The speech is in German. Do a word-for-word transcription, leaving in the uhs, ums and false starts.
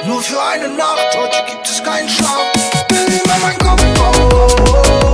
Nur für eine Nacht, heute gibt es keinen Schlaf. Will in mein Kopf, oh, oh, oh.